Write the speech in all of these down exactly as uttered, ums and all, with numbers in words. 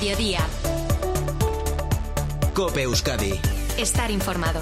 mediodía. COPE Euskadi. Estar informado.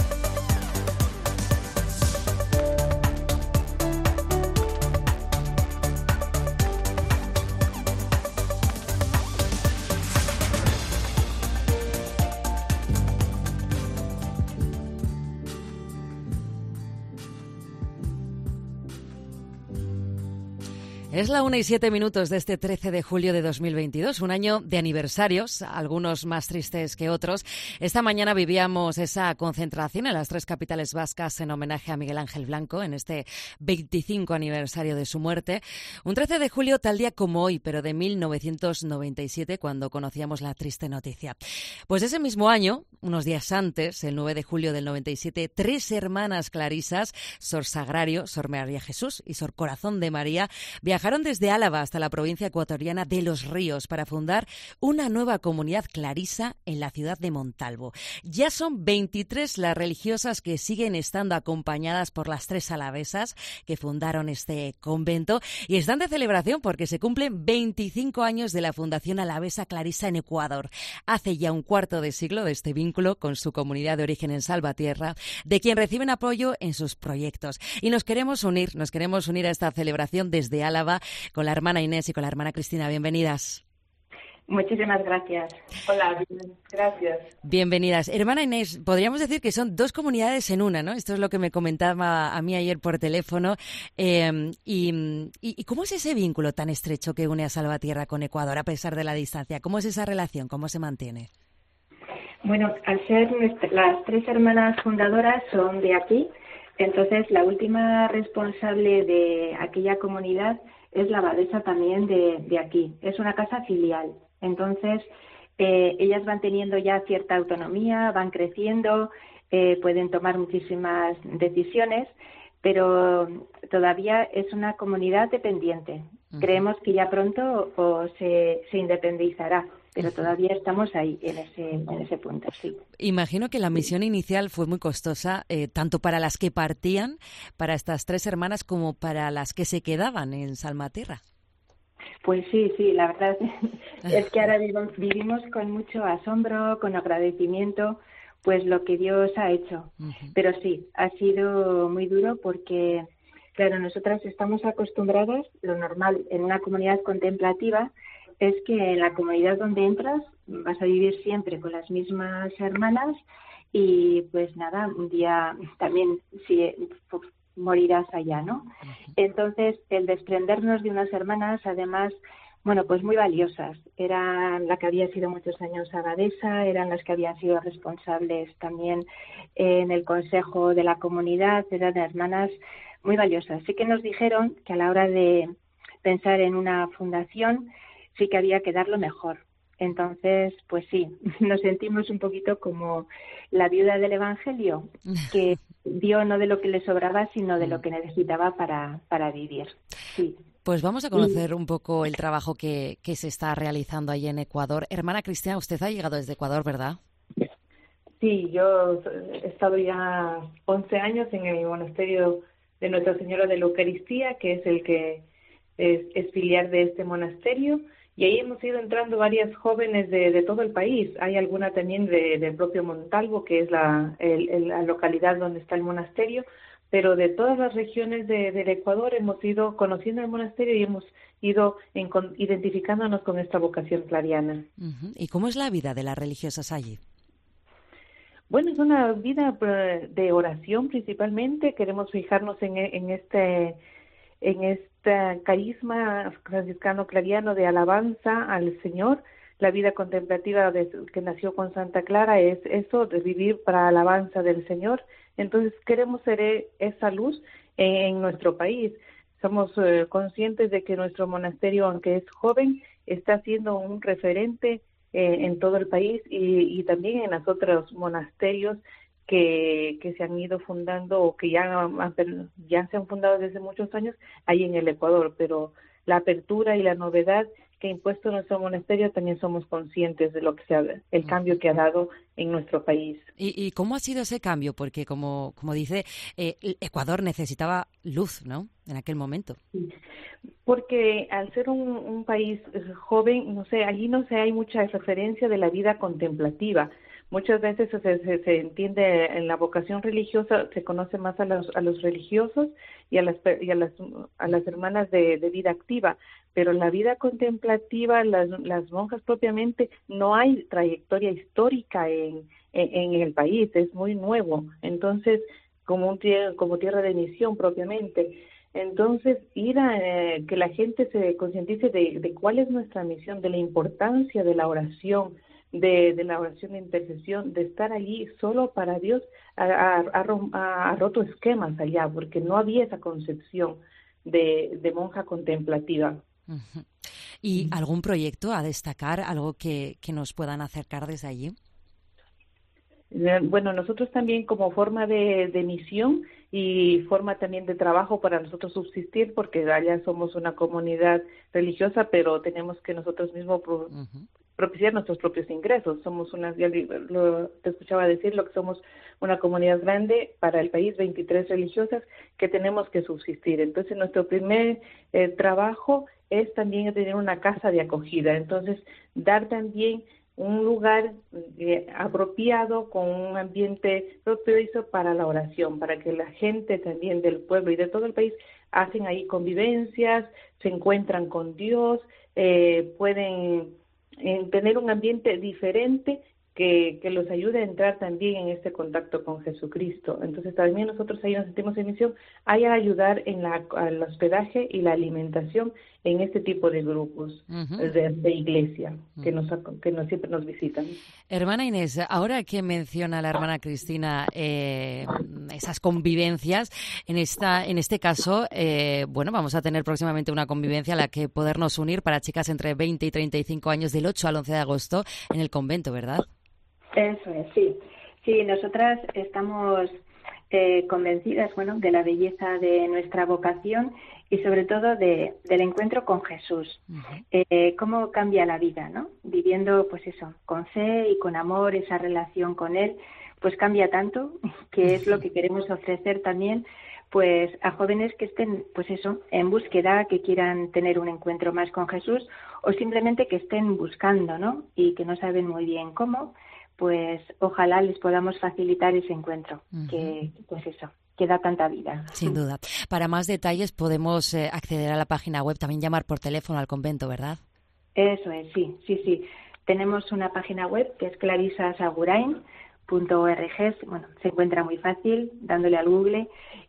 Es la una y siete minutos de este trece de julio de dos mil veintidós, un año de aniversarios, algunos más tristes que otros. Esta mañana vivíamos esa concentración en las tres capitales vascas en homenaje a Miguel Ángel Blanco en este veinticinco aniversario de su muerte. Un trece de julio tal día como hoy, pero de mil novecientos noventa y siete, cuando conocíamos la triste noticia. Pues ese mismo año, unos días antes, el nueve de julio del noventa y siete, tres hermanas clarisas, Sor Sagrario, Sor María Jesús y Sor Corazón de María, viajaron desde Álava hasta la provincia ecuatoriana de Los Ríos para fundar una nueva comunidad clarisa en la ciudad de Montalvo. Ya son veintitrés las religiosas que siguen estando acompañadas por las tres alavesas que fundaron este convento y están de celebración porque se cumplen veinticinco años de la fundación alavesa clarisa en Ecuador. Hace ya un cuarto de siglo de este vínculo con su comunidad de origen en Salvatierra, de quien reciben apoyo en sus proyectos. Y nos queremos unir, nos queremos unir a esta celebración desde Álava con la hermana Inés y con la hermana Cristina. Bienvenidas. Muchísimas gracias. Hola, gracias. Bienvenidas. Hermana Inés, podríamos decir que son dos comunidades en una, ¿no? Esto es lo que me comentaba a mí ayer por teléfono. Eh, y, y, ¿Y cómo es ese vínculo tan estrecho que une a Salvatierra con Ecuador a pesar de la distancia? ¿Cómo es esa relación? ¿Cómo se mantiene? Bueno, al ser las tres hermanas fundadoras son de aquí, entonces la última responsable de aquella comunidad es la abadesa también de, de aquí. Es una casa filial. Entonces, eh, ellas van teniendo ya cierta autonomía, van creciendo, eh, pueden tomar muchísimas decisiones, pero todavía es una comunidad dependiente. Uh-huh. Creemos que ya pronto o se, se independizará, pero todavía estamos ahí, en ese, en ese punto, sí. Imagino que la misión inicial fue muy costosa, eh, tanto para las que partían, para estas tres hermanas, como para las que se quedaban en Salvatierra. Pues sí, sí, la verdad es que ahora vivimos con mucho asombro, con agradecimiento, pues lo que Dios ha hecho. Uh-huh. Pero sí, ha sido muy duro porque, claro, nosotras estamos acostumbradas, lo normal en una comunidad contemplativa, es que en la comunidad donde entras vas a vivir siempre con las mismas hermanas y pues nada, un día también si, pues, morirás allá, ¿no? Uh-huh. Entonces, el desprendernos de unas hermanas, además, bueno, pues muy valiosas. Eran la que había sido muchos años abadesa, eran las que habían sido responsables también en el consejo de la comunidad, eran hermanas muy valiosas. Sí que nos dijeron que a la hora de pensar en una fundación, sí que había que dar lo mejor. Entonces, pues sí, nos sentimos un poquito como la viuda del Evangelio, que dio no de lo que le sobraba, sino de lo que necesitaba para, para vivir. Sí. Pues vamos a conocer un poco el trabajo que, que se está realizando allí en Ecuador. Hermana Cristina, usted ha llegado desde Ecuador, ¿verdad? Sí, yo he estado ya once años en el monasterio de Nuestra Señora de la Eucaristía, que es el que es, es filial de este monasterio. Y ahí hemos ido entrando varias jóvenes de, de todo el país. Hay alguna también de, del propio Montalvo, que es la, el, el, la localidad donde está el monasterio, pero de todas las regiones de, del Ecuador hemos ido conociendo el monasterio y hemos ido en, con, identificándonos con esta vocación clariana. Uh-huh. ¿Y cómo es la vida de las religiosas allí? Bueno, es una vida de oración principalmente. Queremos fijarnos en, en este... en este carisma franciscano clariano de alabanza al Señor. La vida contemplativa de, que nació con Santa Clara es eso, de vivir para alabanza del Señor. Entonces queremos ser esa luz en, en nuestro país. Somos eh, conscientes de que nuestro monasterio, aunque es joven, está siendo un referente eh, en todo el país y, y también en los otros monasterios que, que se han ido fundando o que ya, ya se han fundado desde muchos años ahí en el Ecuador, pero la apertura y la novedad que ha impuesto nuestro monasterio, también somos conscientes de lo que se ha, el cambio que ha dado en nuestro país. ¿Y, y cómo ha sido ese cambio? Porque, como, como dice, eh, Ecuador necesitaba luz, ¿no?, en aquel momento. Porque al ser un, un país joven, no sé, allí no se hay mucha referencia de la vida contemplativa. Muchas veces se, se, se entiende en la vocación religiosa, se conoce más a los, a los religiosos y a las, y a las, a las hermanas de, de vida activa, pero la vida contemplativa, las, las monjas propiamente, no hay trayectoria histórica en, en, en el país, es muy nuevo, entonces como, un, como tierra de misión propiamente. Entonces, ir a eh, que la gente se concientice de, de cuál es nuestra misión, de la importancia de la oración, de, de la oración de intercesión, de estar allí solo para Dios, ha, ha, ha roto esquemas allá, porque no había esa concepción de, de monja contemplativa. Uh-huh. ¿Y algún proyecto a destacar, algo que, que nos puedan acercar desde allí? Bueno, nosotros también como forma de, de misión y forma también de trabajo para nosotros subsistir, porque allá somos una comunidad religiosa, pero tenemos que nosotros mismos pro, uh-huh. propiciar nuestros propios ingresos. Somos una, ya lo, te escuchaba decir, lo que somos una comunidad grande para el país, veintitrés religiosas, que tenemos que subsistir. Entonces, nuestro primer eh, trabajo es también tener una casa de acogida. Entonces, dar también un lugar eh, apropiado con un ambiente propicio para la oración, para que la gente también del pueblo y de todo el país hacen ahí convivencias, se encuentran con Dios, eh, pueden eh, tener un ambiente diferente que, que los ayude a entrar también en este contacto con Jesucristo. Entonces también nosotros ahí nos sentimos en misión, hay a ayudar en la, el hospedaje y la alimentación en este tipo de grupos uh-huh. de, de iglesia que nos, que nos siempre nos visitan. Hermana Inés, ahora que menciona la hermana Cristina eh, esas convivencias, en esta en este caso, eh, bueno, vamos a tener próximamente una convivencia a la que podernos unir para chicas entre veinte y treinta y cinco años del ocho al once de agosto en el convento, ¿verdad? Eso es, sí. Sí, nosotras estamos eh, convencidas, bueno, de la belleza de nuestra vocación y sobre todo de, del encuentro con Jesús. Uh-huh. Eh, cómo cambia la vida, ¿no? Viviendo, pues eso, con fe y con amor, esa relación con Él, pues cambia tanto, que es lo que queremos ofrecer también, pues a jóvenes que estén, pues eso, en búsqueda, que quieran tener un encuentro más con Jesús o simplemente que estén buscando, ¿no? Y que no saben muy bien cómo, pues ojalá les podamos facilitar ese encuentro, uh-huh. que pues eso, que da tanta vida. Sin duda. Para más detalles podemos eh, acceder a la página web, también llamar por teléfono al convento, ¿verdad? Eso es, sí, sí, sí. Tenemos una página web que es clarisasagurain punto org, bueno, se encuentra muy fácil dándole al Google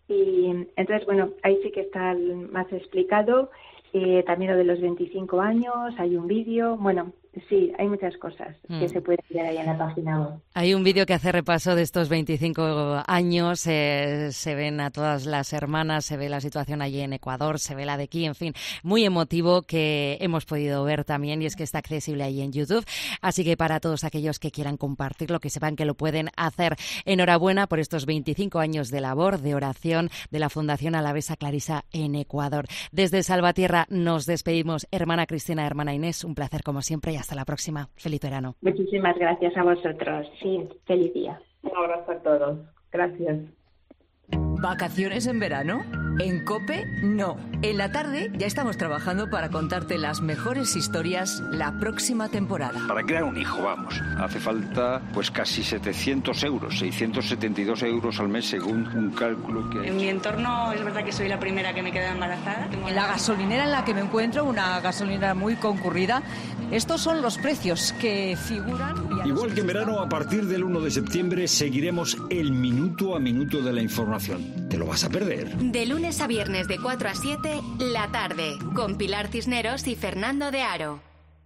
y entonces, bueno, ahí sí que está más explicado, eh, también lo de los veinticinco años, hay un vídeo, bueno, sí, hay muchas cosas mm. que se pueden ver ahí en la página web. Hay un vídeo que hace repaso de estos veinticinco años, eh, se ven a todas las hermanas, se ve la situación allí en Ecuador, se ve la de aquí, en fin, muy emotivo que hemos podido ver también y es que está accesible ahí en YouTube. Así que para todos aquellos que quieran compartirlo, que sepan que lo pueden hacer. Enhorabuena por estos veinticinco años de labor, de oración de la Fundación Alavesa Clarisa en Ecuador. Desde Salvatierra nos despedimos. Hermana Cristina, hermana Inés, un placer como siempre y hasta la próxima. Feliz verano. Muchísimas gracias a vosotros. Sí, feliz día. Un abrazo a todos. Gracias. ¿Vacaciones en verano? En COPE, no. En la tarde ya estamos trabajando para contarte las mejores historias la próxima temporada. Para crear un hijo, vamos, hace falta pues casi setecientos euros, seiscientos setenta y dos euros al mes según un cálculo que... En mi entorno es verdad que soy la primera que me queda embarazada. En la gasolinera en la que me encuentro, una gasolinera muy concurrida, estos son los precios que figuran... Igual que en verano, a partir del uno de septiembre seguiremos el minuto a minuto de la información. ¿Te lo vas a perder? De lunes a viernes de cuatro a siete, La Tarde, con Pilar Cisneros y Fernando de Aro.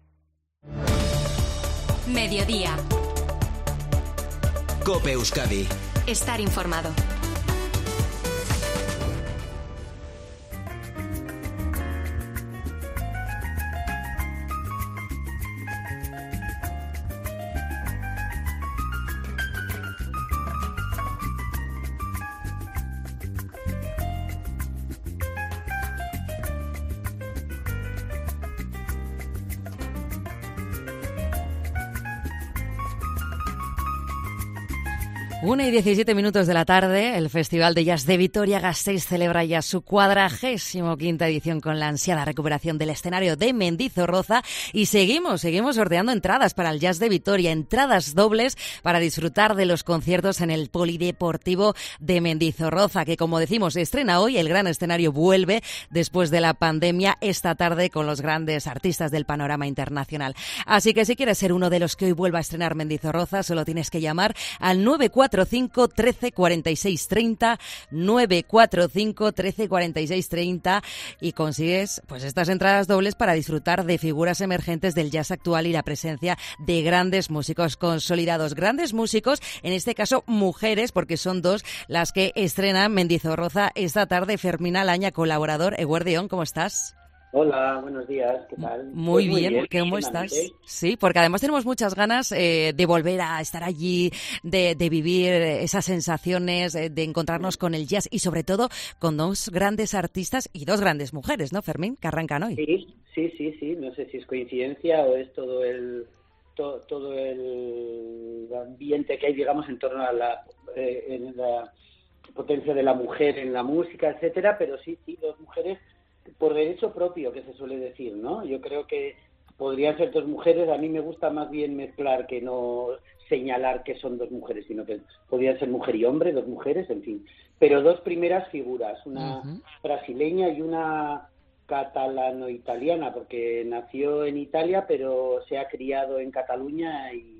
Mediodía. COPE Euskadi. Estar informado. Una y diecisiete minutos de la tarde, el Festival de Jazz de Vitoria-Gasteiz celebra ya su cuadragésimo quinta edición con la ansiada recuperación del escenario de Mendizorroza y seguimos, seguimos sorteando entradas para el Jazz de Vitoria, entradas dobles para disfrutar de los conciertos en el Polideportivo de Mendizorroza, que como decimos estrena hoy, el gran escenario vuelve después de la pandemia esta tarde con los grandes artistas del panorama internacional. Así que si quieres ser uno de los que hoy vuelva a estrenar Mendizorroza, solo tienes que llamar al nueve cuatro cinco trece cuarenta y seis treinta, nueve cuatro cinco trece cuarenta y seis treinta y consigues pues estas entradas dobles para disfrutar de figuras emergentes del jazz actual y la presencia de grandes músicos consolidados. Grandes músicos, en este caso mujeres, porque son dos las que estrenan Mendizorroza esta tarde. Fermín Alaña, colaborador. Eguerdión, ¿cómo estás? Hola, buenos días, ¿qué tal? Muy, pues muy bien, bien, ¿cómo estás? Sí, porque además tenemos muchas ganas eh, de volver a estar allí, de, de vivir esas sensaciones, de, de encontrarnos con el jazz y sobre todo con dos grandes artistas y dos grandes mujeres, ¿no, Fermín? Que arrancan hoy. Sí, sí, sí, sí, no sé si es coincidencia o es todo el to, todo el ambiente que hay, digamos, en torno a la, eh, en la potencia de la mujer en la música, etcétera, pero sí, sí, dos mujeres por derecho propio, que se suele decir, ¿no? Yo creo que podrían ser dos mujeres. A mí me gusta más bien mezclar que no señalar que son dos mujeres, sino que podrían ser mujer y hombre, dos mujeres, en fin. Pero dos primeras figuras, una uh-huh. brasileña y una catalano-italiana, porque nació en Italia, pero se ha criado en Cataluña y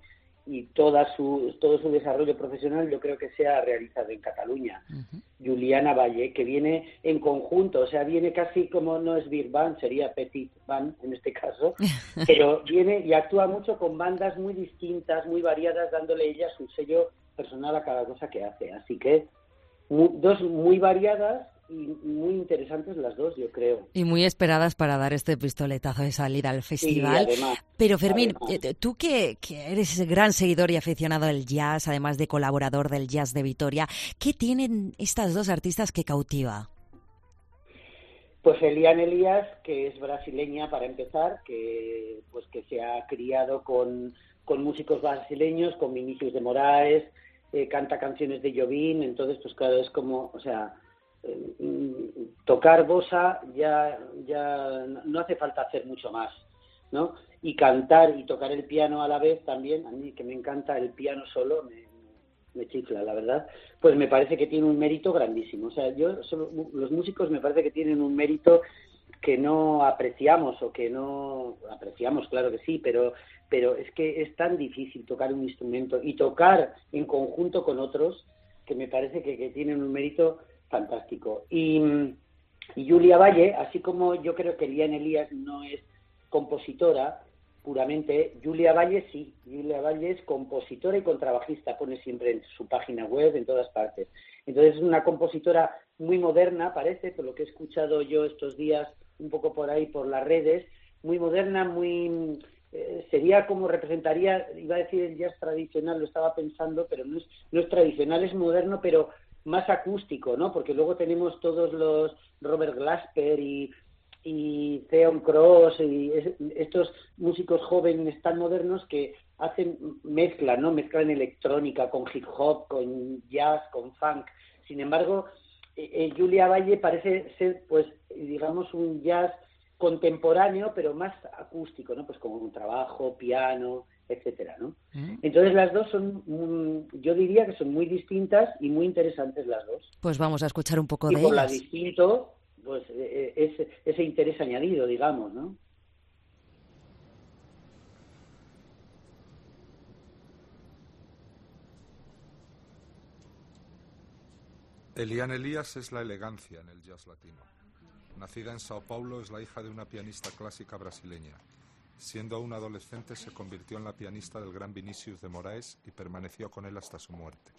y toda su, todo su desarrollo profesional yo creo que se ha realizado en Cataluña. Uh-huh. Juliana Valle, que viene en conjunto, o sea, viene casi como, no es Big Band, sería Petit Band en este caso, pero viene y actúa mucho con bandas muy distintas, muy variadas, dándole ella su sello personal a cada cosa que hace. Así que muy, dos muy variadas y muy interesantes las dos, yo creo. Y muy esperadas para dar este pistoletazo de salida al festival. Sí, además, Pero Fermín, además. tú que, que eres gran seguidor y aficionado del jazz, además de colaborador del Jazz de Vitoria, ¿qué tienen estas dos artistas que cautiva? Pues Eliane Elias, que es brasileña para empezar, que pues que se ha criado con, con músicos brasileños, con Vinicius de Moraes, eh, canta canciones de Jobim, entonces pues claro, es como, o sea, tocar bossa ya ya no hace falta hacer mucho más, ¿no? Y cantar y tocar el piano a la vez también, a mí que me encanta el piano solo, me, me chifla, la verdad, pues me parece que tiene un mérito grandísimo. O sea, yo solo, los músicos me parece que tienen un mérito que no apreciamos o que no apreciamos, claro que sí, pero pero es que es tan difícil tocar un instrumento y tocar en conjunto con otros, que me parece que, que tienen un mérito fantástico. Y, y Julia Valle, así como yo creo que Eliane Elias no es compositora puramente, Julia Valle sí. Julia Valle es compositora y contrabajista, pone siempre en su página web, en todas partes. Entonces es una compositora muy moderna, parece, por lo que he escuchado yo estos días, un poco por ahí, por las redes, muy moderna, muy... Eh, sería como representaría, iba a decir el jazz tradicional, lo estaba pensando, pero no es, no es tradicional, es moderno, pero más acústico, ¿no? Porque luego tenemos todos los Robert Glasper y, y Theon Cross y es, estos músicos jóvenes tan modernos que hacen mezcla, ¿no? Mezclan electrónica con hip hop, con jazz, con funk. Sin embargo, eh, Julia Valle parece ser, pues, digamos, un jazz contemporáneo, pero más acústico, ¿no? Pues como un trabajo, piano, etcétera, ¿no? ¿Mm? Entonces las dos son, um, yo diría que son muy distintas y muy interesantes las dos. Pues vamos a escuchar un poco y de por ellas. la distinto, pues eh, ese, ese interés añadido, digamos, ¿no? Eliane Elias es la elegancia en el jazz latino. Nacida en Sao Paulo, es la hija de una pianista clásica brasileña. Siendo aún adolescente, se convirtió en la pianista del gran Vinicius de Moraes y permaneció con él hasta su muerte.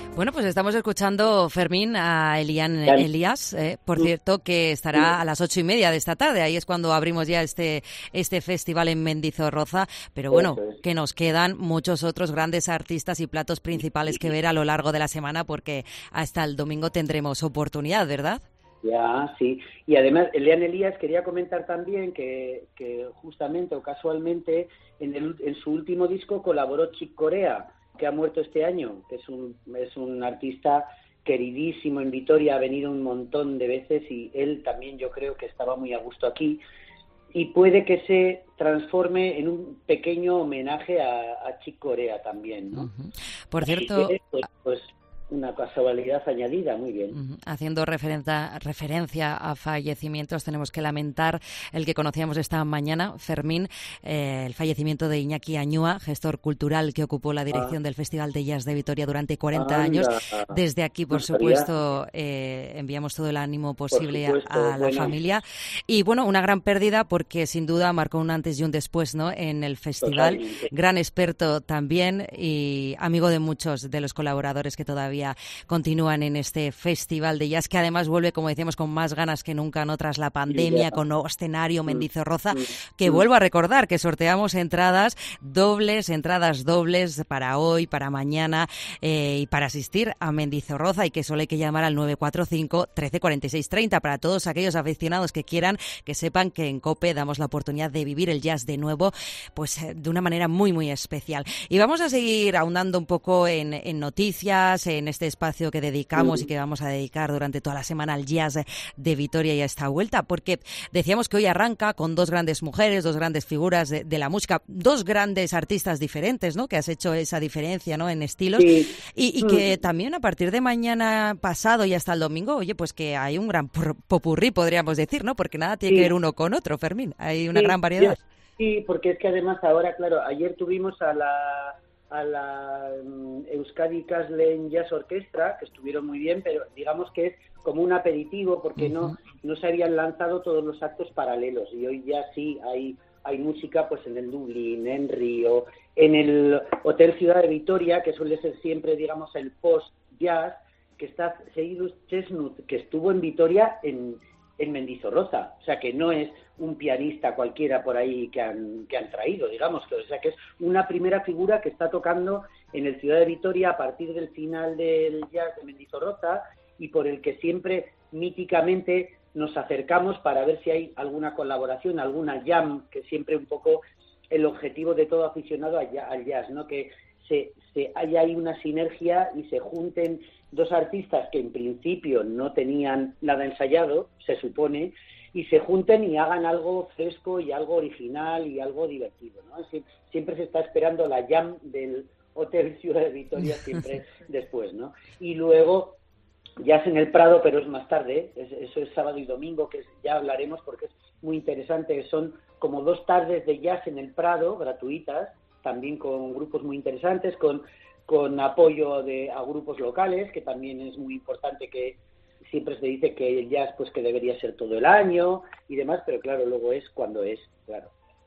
Bueno, pues estamos escuchando, Fermín, a Elian Elias, eh, por cierto, que estará a las ocho y media de esta tarde. Ahí es cuando abrimos ya este este festival en Mendizorroza. Pero bueno, que nos quedan muchos otros grandes artistas y platos principales que ver a lo largo de la semana, porque hasta el domingo tendremos oportunidad, ¿verdad? Ya, sí. Y además, Elian Elias quería comentar también que, que justamente o casualmente en, el, en su último disco colaboró Chick Corea, que ha muerto este año, que es un, es un artista queridísimo en Vitoria, ha venido un montón de veces y él también yo creo que estaba muy a gusto aquí y puede que se transforme en un pequeño homenaje a, a Chick Corea también, ¿no? Uh-huh. Por cierto... Que, pues, pues una casualidad añadida, muy bien. Uh-huh. Haciendo referencia, referencia a fallecimientos, tenemos que lamentar el que conocíamos esta mañana, Fermín, eh, el fallecimiento de Iñaki Añúa, gestor cultural que ocupó la dirección ah. del Festival de Jazz de Vitoria durante cuarenta ah, años. Desde aquí, por no supuesto, eh, enviamos todo el ánimo posible supuesto, a, a la bueno. familia. Y bueno, una gran pérdida porque sin duda marcó un antes y un después, ¿no?, en el festival. Totalmente. Gran experto también y amigo de muchos de los colaboradores que todavía continúan en este festival de jazz, que además vuelve, como decíamos, con más ganas que nunca, no tras la pandemia, yeah. con nuevo escenario, Mendizorroza, que vuelvo a recordar que sorteamos entradas dobles, entradas dobles para hoy, para mañana eh, y para asistir a Mendizorroza, y que solo hay que llamar al nueve cuatro cinco, trece, cuarenta y seis, treinta para todos aquellos aficionados que quieran, que sepan que en COPE damos la oportunidad de vivir el jazz de nuevo, pues de una manera muy, muy especial. Y vamos a seguir ahondando un poco en, en noticias, en este espacio que dedicamos y que vamos a dedicar durante toda la semana al jazz de Vitoria y a esta vuelta, porque decíamos que hoy arranca con dos grandes mujeres, dos grandes figuras de, de la música, dos grandes artistas diferentes, ¿no?, que has hecho esa diferencia, ¿no?, en estilos, sí. y, y que también a partir de mañana pasado y hasta el domingo, oye, pues que hay un gran popurrí, podríamos decir, ¿no?, porque nada tiene sí. que ver uno con otro, Fermín, hay una sí, gran variedad. Sí, porque es que además ahora, claro, ayer tuvimos a la a la um, Euskadi Caslen Jazz Orquestra, que estuvieron muy bien, pero digamos que es como un aperitivo porque uh-huh. no no se habían lanzado todos los actos paralelos y hoy ya sí hay hay música pues en el Dublín, en Río, en el Hotel Ciudad de Vitoria, que suele ser siempre, digamos, el post-jazz, que está Seidus Chesnut, que estuvo en Vitoria en en Mendizorroza, o sea que no es un pianista cualquiera por ahí que han que han traído, digamos, que o sea que es una primera figura que está tocando en el Ciudad de Vitoria a partir del final del jazz de Mendizorroza y por el que siempre míticamente nos acercamos para ver si hay alguna colaboración, alguna jam, que siempre un poco el objetivo de todo aficionado al jazz, ¿no?, que se, se haya ahí una sinergia y se junten dos artistas que en principio no tenían nada ensayado, se supone, y se junten y hagan algo fresco y algo original y algo divertido, ¿no? Siempre se está esperando la jam del Hotel Ciudad de Vitoria siempre después, ¿no? Y luego jazz en el Prado, pero es más tarde, es, eso es sábado y domingo, que es, ya hablaremos porque es muy interesante, son como dos tardes de jazz en el Prado, gratuitas, también con grupos muy interesantes, con con apoyo de a grupos locales, que también es muy importante, que siempre se dice que el jazz pues que debería ser todo el año y demás, pero claro, luego es cuando es, claro.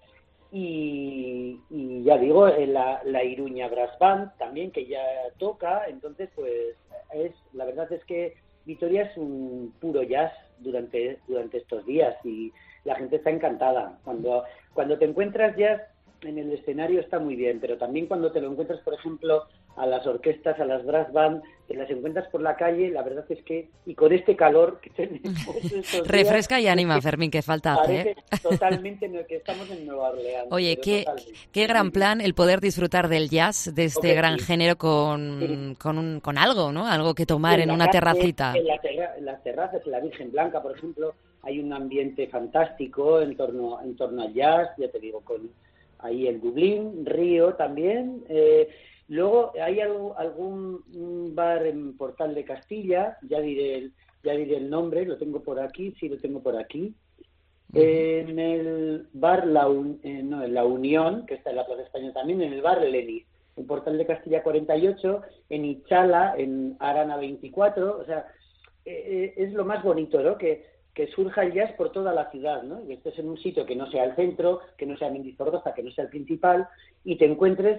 Y, y ya digo, la, la Iruña Brass Band también, que ya toca, entonces pues es la verdad es que Vitoria es un puro jazz durante durante estos días y la gente está encantada. Cuando, cuando te encuentras jazz en el escenario está muy bien, pero también cuando te lo encuentras, por ejemplo, a las orquestas, a las brass band, te las encuentras por la calle, la verdad es que, y con este calor que tenemos estos refresca días, y anima, Fermín, que falta hace, ¿eh? Totalmente que estamos en Nueva Orleans. Oye, qué, qué gran plan el poder disfrutar del jazz, de este okay, gran sí. género con, sí. con, un, con algo, ¿no? Algo que tomar en, en una terracita. En, la terra, en las terrazas, en la Virgen Blanca, por ejemplo, hay un ambiente fantástico en torno, en torno al jazz, ya te digo, con ahí el Dublín, Río también. Eh, luego hay algo, algún bar en Portal de Castilla, ya diré, el, ya diré el nombre, lo tengo por aquí, sí lo tengo por aquí. Uh-huh. En el bar La, Un, eh, no, en La Unión, que está en la Plaza España también, en el bar Lenis, en Portal de Castilla cuarenta y ocho, en Ichala, en Arana veinticuatro, o sea, eh, es lo más bonito, ¿no?, que que surja el jazz por toda la ciudad, ¿no? Que estés en un sitio que no sea el centro, que no sea Mendizorroza, que no sea el principal, y te encuentres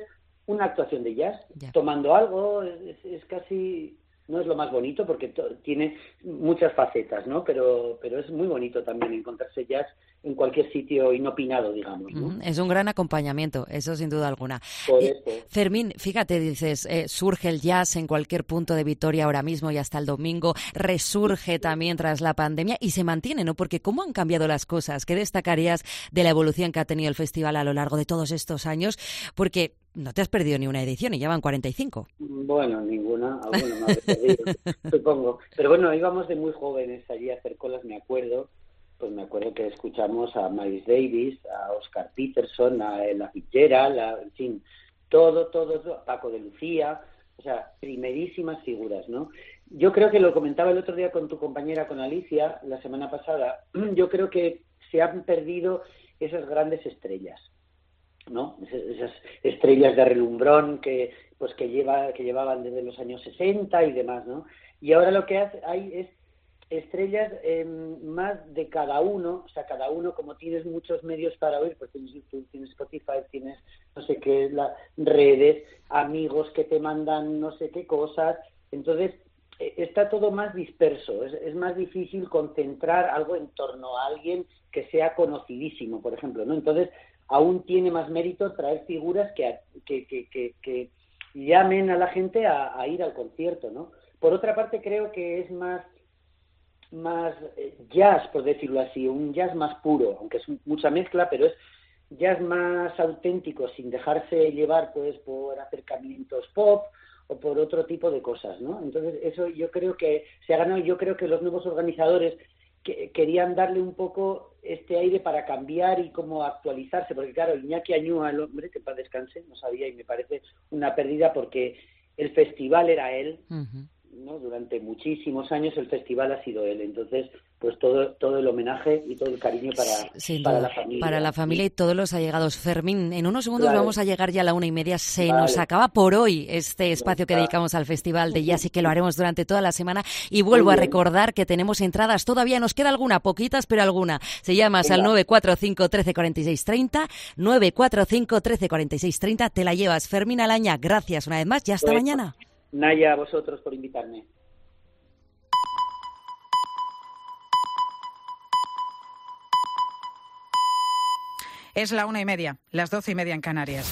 una actuación de jazz, ya. tomando algo, es, es casi... No es lo más bonito porque to- tiene muchas facetas, ¿no? Pero, pero es muy bonito también encontrarse jazz en cualquier sitio inopinado, digamos, ¿no? Mm, es un gran acompañamiento, eso sin duda alguna. Por Eh, eso. Fermín, fíjate, dices, eh, surge el jazz en cualquier punto de Vitoria ahora mismo y hasta el domingo, resurge también tras la pandemia y se mantiene, ¿no? Porque ¿cómo han cambiado las cosas? ¿Qué destacarías de la evolución que ha tenido el festival a lo largo de todos estos años? Porque no te has perdido ni una edición y ya van cuarenta y cinco. Bueno, ninguna, alguna me habré perdido, supongo. Pero bueno, íbamos de muy jóvenes allí a hacer colas, me acuerdo. Pues me acuerdo que escuchamos a Miles Davis, a Oscar Peterson, a Ella Fitzgerald, a, en fin, todo, todo, todo, a Paco de Lucía, o sea, primerísimas figuras, ¿no? Yo creo que lo comentaba el otro día con tu compañera, con Alicia, la semana pasada, yo creo que se han perdido esas grandes estrellas, ¿no? Esas estrellas de relumbrón que pues que lleva que llevaban desde los años sesenta y demás, ¿no? Y ahora lo que hace, hay es estrellas eh, más de cada uno, o sea, cada uno, como tienes muchos medios para oír, pues tienes YouTube, tienes Spotify, tienes no sé qué, las redes, amigos que te mandan no sé qué cosas, entonces eh, está todo más disperso, es, es más difícil concentrar algo en torno a alguien que sea conocidísimo, por ejemplo, ¿no? Entonces aún tiene más mérito traer figuras que, que, que, que, que llamen a la gente a, a ir al concierto, ¿no? Por otra parte, creo que es más, más jazz, por decirlo así, un jazz más puro, aunque es mucha mezcla, pero es jazz más auténtico, sin dejarse llevar pues por acercamientos pop o por otro tipo de cosas, ¿no? Entonces, eso yo creo que se ha ganado, yo creo que los nuevos organizadores que querían darle un poco este aire para cambiar y como actualizarse, porque claro, Iñaki Añúa, el hombre, que para descanse, no sabía y me parece una pérdida porque el festival era él, uh-huh. ¿no? Durante muchísimos años el festival ha sido él, entonces pues todo todo el homenaje y todo el cariño para, para la familia. Para la familia y todos los allegados. Fermín, en unos segundos claro. vamos a llegar ya a la una y media. Se vale. nos acaba por hoy este espacio que dedicamos al Festival de Jazz y que lo haremos durante toda la semana. Y vuelvo a recordar que tenemos entradas, todavía nos queda alguna, poquitas, pero alguna. Se llamas Venga. al nueve cuatro cinco, trece, cuarenta y seis, treinta, nueve cuatro cinco, trece, cuarenta y seis, treinta. Te la llevas. Fermín Alaña, gracias una vez más y hasta pues, mañana. Naya, a vosotros por invitarme. Es la una y media, las doce y media en Canarias.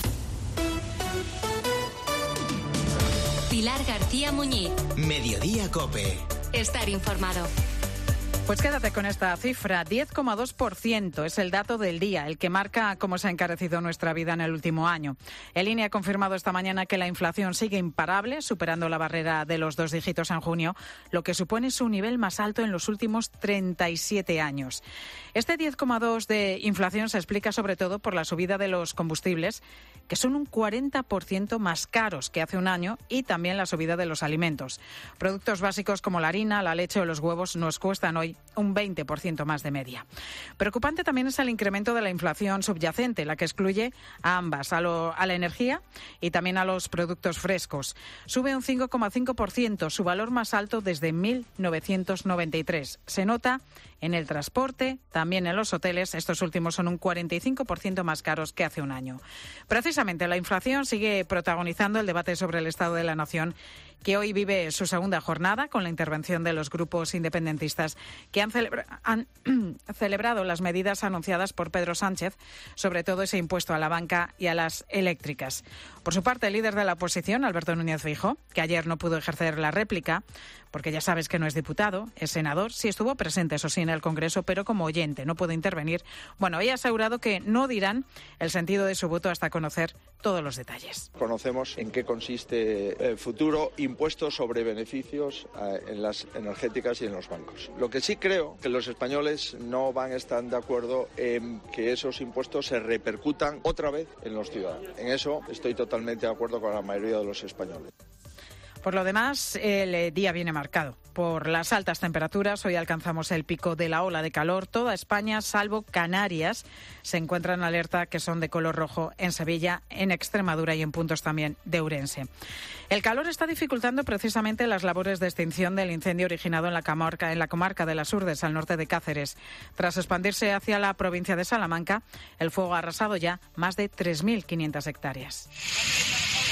Pilar García Muñiz. Mediodía COPE. Estar informado. Pues quédate con esta cifra, diez coma dos por ciento es el dato del día, el que marca cómo se ha encarecido nuestra vida en el último año. El I N E ha confirmado esta mañana que la inflación sigue imparable, superando la barrera de los dos dígitos en junio, lo que supone su nivel más alto en los últimos treinta y siete años. Este diez coma dos de inflación se explica sobre todo por la subida de los combustibles, que son un cuarenta por ciento más caros que hace un año, y también la subida de los alimentos. Productos básicos como la harina, la leche o los huevos nos cuestan hoy un veinte por ciento más de media. Preocupante también es el incremento de la inflación subyacente, la que excluye a ambas, a, lo, a la energía y también a los productos frescos. Sube un cinco coma cinco por ciento, su valor más alto desde mil novecientos noventa y tres. Se nota en el transporte, también en los hoteles. Estos últimos son un cuarenta y cinco por ciento más caros que hace un año. Precisamente la inflación sigue protagonizando el debate sobre el estado de la nación, que hoy vive su segunda jornada con la intervención de los grupos independentistas que han, celebra- han celebrado las medidas anunciadas por Pedro Sánchez, sobre todo ese impuesto a la banca y a las eléctricas. Por su parte, el líder de la oposición, Alberto Núñez Feijóo, que ayer no pudo ejercer la réplica, porque ya sabes que no es diputado, es senador, sí estuvo presente, eso sí, en el Congreso, pero como oyente, no pudo intervenir. Bueno, ella ha asegurado que no dirán el sentido de su voto hasta conocer todos los detalles. Conocemos en qué consiste el futuro impuesto sobre beneficios en las energéticas y en los bancos. Lo que sí creo que los españoles no van a estar de acuerdo en que esos impuestos se repercutan otra vez en los ciudadanos. En eso estoy totalmente de acuerdo con la mayoría de los españoles. Por lo demás, el día viene marcado por las altas temperaturas. Hoy alcanzamos el pico de la ola de calor. Toda España, salvo Canarias, se encuentra en alerta, que son de color rojo en Sevilla, en Extremadura y en puntos también de Ourense. El calor está dificultando precisamente las labores de extinción del incendio originado en la comarca, en la comarca de las Urdes, al norte de Cáceres. Tras expandirse hacia la provincia de Salamanca, el fuego ha arrasado ya más de tres mil quinientas hectáreas.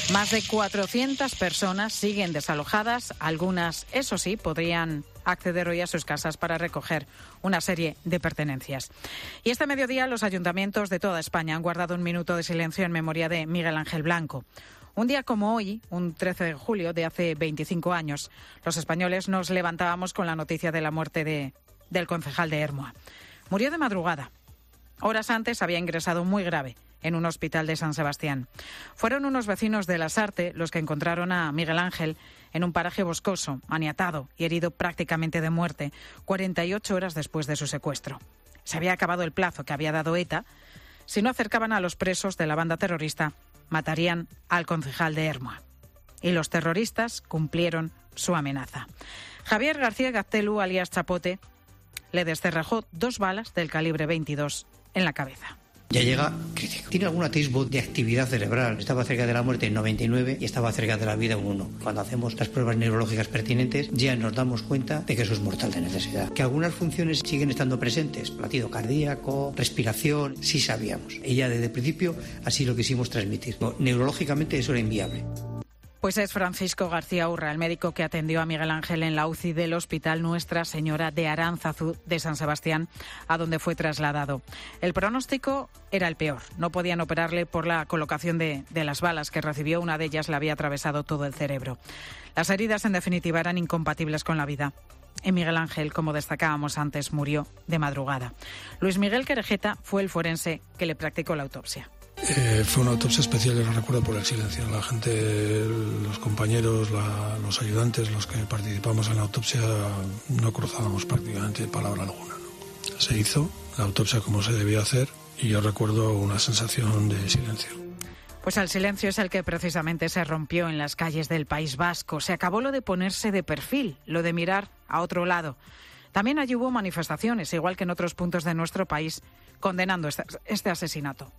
Más de cuatrocientas personas siguen desalojadas. Algunas, eso sí, podrían acceder hoy a sus casas para recoger una serie de pertenencias. Y este mediodía los ayuntamientos de toda España han guardado un minuto de silencio en memoria de Miguel Ángel Blanco. Un día como hoy, un trece de julio de hace veinticinco años, los españoles nos levantábamos con la noticia de la muerte de, del concejal de Ermua. Murió de madrugada. Horas antes había ingresado muy grave en un hospital de San Sebastián. Fueron unos vecinos de Lasarte los que encontraron a Miguel Ángel en un paraje boscoso, maniatado y herido prácticamente de muerte, cuarenta y ocho horas después de su secuestro. Se había acabado el plazo que había dado ETA. Si no acercaban a los presos de la banda terrorista, matarían al concejal de Ermua. Y los terroristas cumplieron su amenaza. Javier García Gaztelu, alias Chapote, le descerrajó dos balas del calibre veintidós en la cabeza. Ya llega crítico. Tiene algún atisbo de actividad cerebral. Estaba cerca de la muerte en noventa y nueve y estaba cerca de la vida en uno. Cuando hacemos las pruebas neurológicas pertinentes, ya nos damos cuenta de que eso es mortal de necesidad. Que algunas funciones siguen estando presentes. Latido cardíaco, respiración, sí sabíamos. Y ya desde el principio así lo quisimos transmitir. No, neurológicamente eso era inviable. Pues es Francisco García Urra, el médico que atendió a Miguel Ángel en la U C I del Hospital Nuestra Señora de Aránzazu de San Sebastián, a donde fue trasladado. El pronóstico era el peor. No podían operarle por la colocación de, de las balas que recibió. Una de ellas le había atravesado todo el cerebro. Las heridas, en definitiva, eran incompatibles con la vida. Y Miguel Ángel, como destacábamos antes, murió de madrugada. Luis Miguel Querejeta fue el forense que le practicó la autopsia. Eh, fue una autopsia especial y la recuerdo por el silencio. La gente, los compañeros, la, los ayudantes, los que participamos en la autopsia, no cruzábamos prácticamente palabra alguna, ¿no? Se hizo la autopsia como se debía hacer y yo recuerdo una sensación de silencio. Pues el silencio es el que precisamente se rompió en las calles del País Vasco. Se acabó lo de ponerse de perfil, lo de mirar a otro lado. También allí hubo manifestaciones, igual que en otros puntos de nuestro país, condenando este, este asesinato.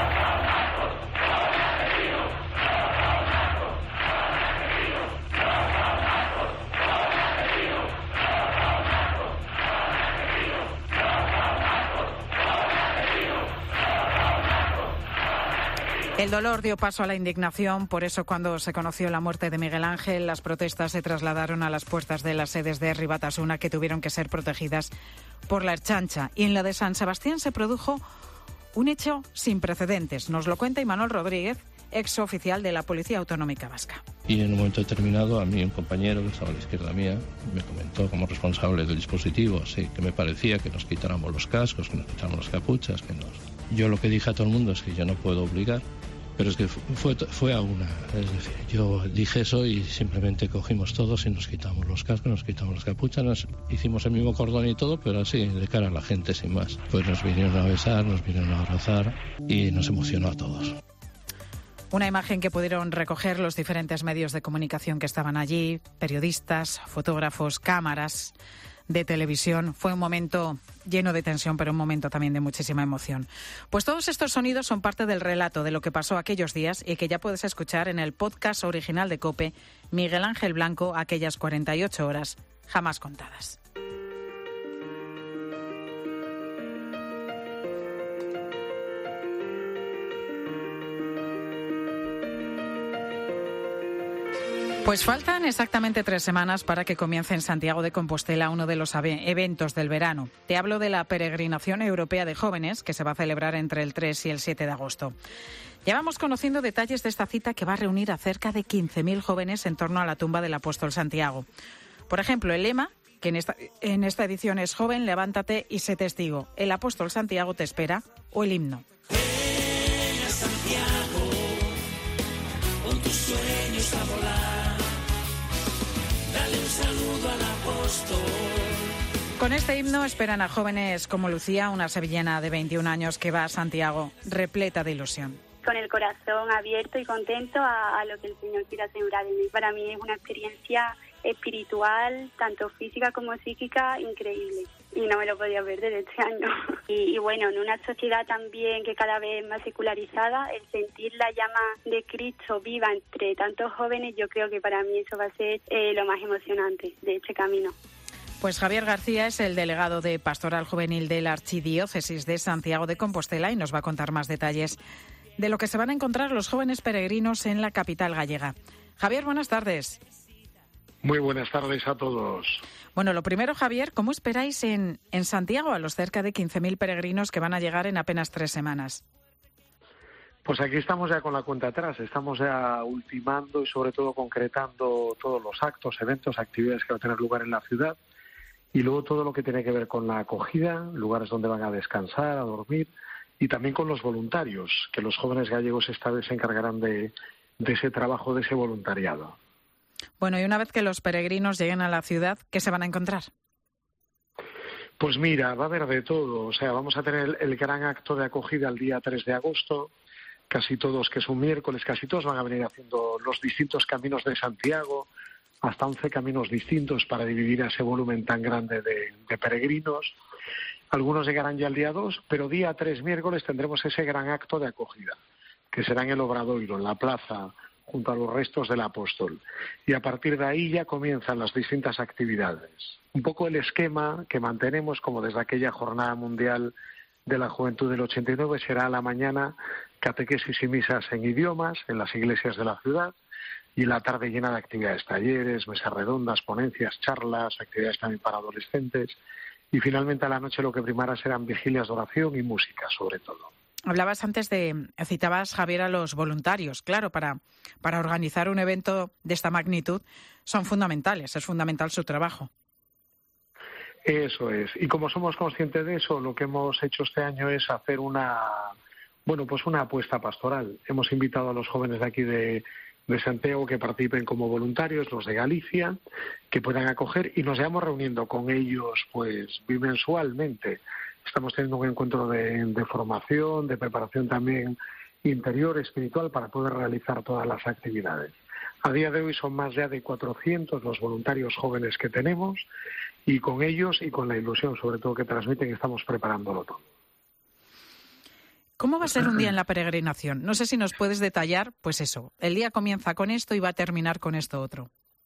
El dolor dio paso a la indignación, por eso cuando se conoció la muerte de Miguel Ángel, las protestas se trasladaron a las puertas de las sedes de Herri Batasuna, que tuvieron que ser protegidas por la Ertzaintza. Y en la de San Sebastián se produjo un hecho sin precedentes. Nos lo cuenta Imanol Rodríguez, ex oficial de la Policía Autonómica Vasca. Y en un momento determinado a mí un compañero que estaba a la izquierda mía me comentó como responsable del dispositivo, sí, que me parecía que nos quitáramos los cascos, que nos quitáramos las capuchas, que nos... Yo lo que dije a todo el mundo es que yo no puedo obligar. Pero es que fue, fue a una, es decir, yo dije eso y simplemente cogimos todos y nos quitamos los cascos, nos quitamos las capuchas, nos hicimos el mismo cordón y todo, pero así, de cara a la gente, sin más. Pues nos vinieron a besar, nos vinieron a abrazar y nos emocionó a todos. Una imagen que pudieron recoger los diferentes medios de comunicación que estaban allí, periodistas, fotógrafos, cámaras de televisión. Fue un momento lleno de tensión, pero un momento también de muchísima emoción. Pues todos estos sonidos son parte del relato de lo que pasó aquellos días y que ya puedes escuchar en el podcast original de COPE, Miguel Ángel Blanco, aquellas cuarenta y ocho horas jamás contadas. Pues faltan exactamente tres semanas para que comience en Santiago de Compostela uno de los eventos del verano. Te hablo de la Peregrinación Europea de Jóvenes, que se va a celebrar entre el tres y el siete de agosto. Ya vamos conociendo detalles de esta cita que va a reunir a cerca de quince mil jóvenes en torno a la tumba del apóstol Santiago. Por ejemplo, el lema, que en esta, en esta edición es Joven, levántate y sé testigo. El apóstol Santiago te espera, o el himno. Ven a Santiago, con tus sueños a volar. Dale un saludo al apóstol. Con este himno esperan a jóvenes como Lucía, una sevillana de veintiún años que va a Santiago repleta de ilusión. Con el corazón abierto y contento a, a lo que el Señor quiere asegurar de mí. Para mí es una experiencia espiritual, tanto física como psíquica, increíble. Y no me lo podía perder este año. Y, y bueno, en una sociedad también que cada vez es más secularizada, el sentir la llama de Cristo viva entre tantos jóvenes, yo creo que para mí eso va a ser eh, lo más emocionante de este camino. Pues Javier García es el delegado de Pastoral Juvenil de la Archidiócesis de Santiago de Compostela y nos va a contar más detalles de lo que se van a encontrar los jóvenes peregrinos en la capital gallega. Javier, buenas tardes. Muy buenas tardes a todos. Bueno, lo primero, Javier, ¿cómo esperáis en, en Santiago a los cerca de quince mil peregrinos que van a llegar en apenas tres semanas? Pues aquí estamos ya con la cuenta atrás, estamos ya ultimando y sobre todo concretando todos los actos, eventos, actividades que van a tener lugar en la ciudad y luego todo lo que tiene que ver con la acogida, lugares donde van a descansar, a dormir y también con los voluntarios, que los jóvenes gallegos esta vez se encargarán de, de ese trabajo, de ese voluntariado. Bueno, y una vez que los peregrinos lleguen a la ciudad, ¿qué se van a encontrar? Pues mira, va a haber de todo. O sea, vamos a tener el, el gran acto de acogida el día tres de agosto. Casi todos, que es un miércoles, casi todos van a venir haciendo los distintos caminos de Santiago, hasta once caminos distintos para dividir a ese volumen tan grande de, de peregrinos. Algunos llegarán ya el día dos, pero día tres, miércoles, tendremos ese gran acto de acogida, que será en el Obradoiro, en la plaza, junto a los restos del apóstol. Y a partir de ahí ya comienzan las distintas actividades. Un poco el esquema que mantenemos, como desde aquella Jornada Mundial de la Juventud del ochenta y nueve, será a la mañana catequesis y misas en idiomas, en las iglesias de la ciudad, y la tarde llena de actividades, talleres, mesas redondas, ponencias, charlas, actividades también para adolescentes. Y finalmente a la noche lo que primará serán vigilias de oración y música, sobre todo. Hablabas antes de, citabas, Javier, a los voluntarios. Claro, para, para organizar un evento de esta magnitud son fundamentales, es fundamental su trabajo. Eso es. Y como somos conscientes de eso, lo que hemos hecho este año es hacer una, bueno, pues una apuesta pastoral. Hemos invitado a los jóvenes de aquí de, de Santiago que participen como voluntarios, los de Galicia, que puedan acoger, y nos llevamos reuniendo con ellos pues bimensualmente. Estamos teniendo un encuentro de, de formación, de preparación también interior, espiritual, para poder realizar todas las actividades. A día de hoy son más ya de cuatrocientos los voluntarios jóvenes que tenemos, y con ellos y con la ilusión, sobre todo, que transmiten, estamos preparándolo todo. ¿Cómo va a ser un día en la peregrinación? No sé si nos puedes detallar, pues eso, el día comienza con esto y va a terminar con esto otro.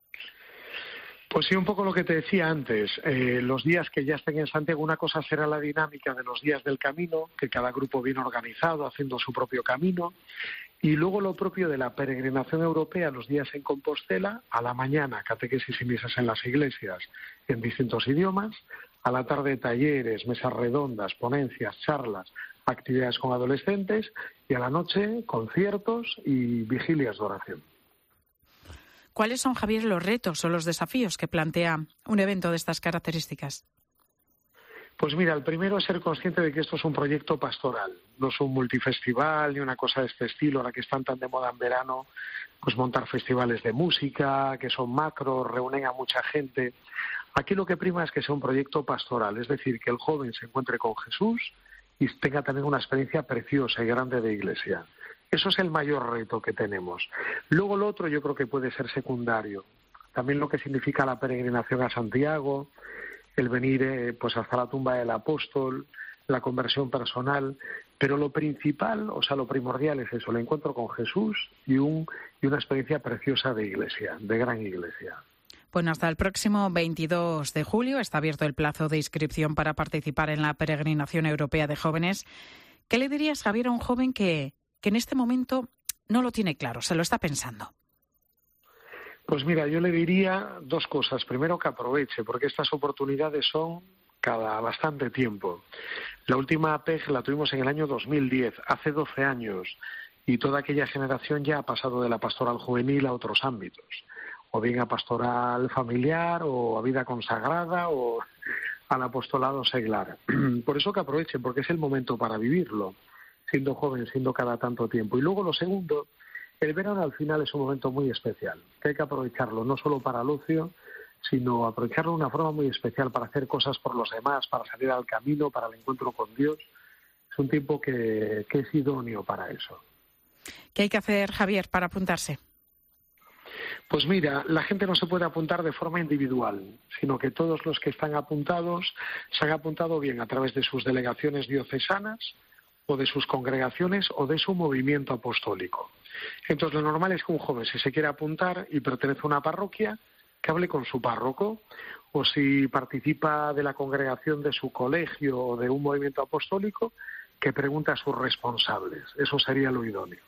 Pues sí, un poco lo que te decía antes, eh, los días que ya estén en Santiago, una cosa será la dinámica de los días del camino, que cada grupo viene organizado, haciendo su propio camino, y luego lo propio de la peregrinación europea, los días en Compostela, a la mañana catequesis y misas en las iglesias en distintos idiomas, a la tarde talleres, mesas redondas, ponencias, charlas, actividades con adolescentes, y a la noche conciertos y vigilias de oración. ¿Cuáles son, Javier, los retos o los desafíos que plantea un evento de estas características? Pues mira, el primero es ser consciente de que esto es un proyecto pastoral, no es un multifestival ni una cosa de este estilo, ahora que están tan de moda en verano, pues montar festivales de música, que son macros, reúnen a mucha gente. Aquí lo que prima es que sea un proyecto pastoral, es decir, que el joven se encuentre con Jesús y tenga también una experiencia preciosa y grande de iglesia. Eso es el mayor reto que tenemos. Luego lo otro yo creo que puede ser secundario. También lo que significa la peregrinación a Santiago, el venir eh, pues hasta la tumba del apóstol, la conversión personal. Pero lo principal, o sea, lo primordial es eso, el encuentro con Jesús y, un, y una experiencia preciosa de iglesia, de gran iglesia. Bueno, hasta el próximo veintidós de julio está abierto el plazo de inscripción para participar en la peregrinación europea de jóvenes. ¿Qué le dirías, Javier, a un joven que... que en este momento no lo tiene claro, se lo está pensando? Pues mira, yo le diría dos cosas. Primero, que aproveche, porque estas oportunidades son cada bastante tiempo. La última P E G la tuvimos en el año dos mil diez, hace doce años, y toda aquella generación ya ha pasado de la pastoral juvenil a otros ámbitos, o bien a pastoral familiar, o a vida consagrada, o al apostolado seglar. Por eso que aprovechen, porque es el momento para vivirlo, siendo joven, siendo cada tanto tiempo. Y luego lo segundo, el verano al final es un momento muy especial, que hay que aprovecharlo, no solo para el ocio, sino aprovecharlo de una forma muy especial para hacer cosas por los demás, para salir al camino, para el encuentro con Dios. Es un tiempo que, que es idóneo para eso. ¿Qué hay que hacer, Javier, para apuntarse? Pues mira, la gente no se puede apuntar de forma individual, sino que todos los que están apuntados se han apuntado bien a través de sus delegaciones diocesanas, o de sus congregaciones o de su movimiento apostólico. Entonces, lo normal es que un joven, si se quiere apuntar y pertenece a una parroquia, que hable con su párroco, o si participa de la congregación de su colegio o de un movimiento apostólico, que pregunte a sus responsables. Eso sería lo idóneo.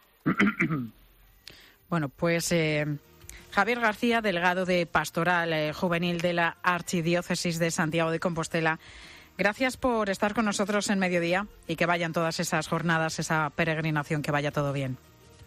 Bueno, pues eh, Javier García, delegado de Pastoral eh, Juvenil de la Archidiócesis de Santiago de Compostela, gracias por estar con nosotros en Mediodía y que vayan todas esas jornadas, esa peregrinación, que vaya todo bien.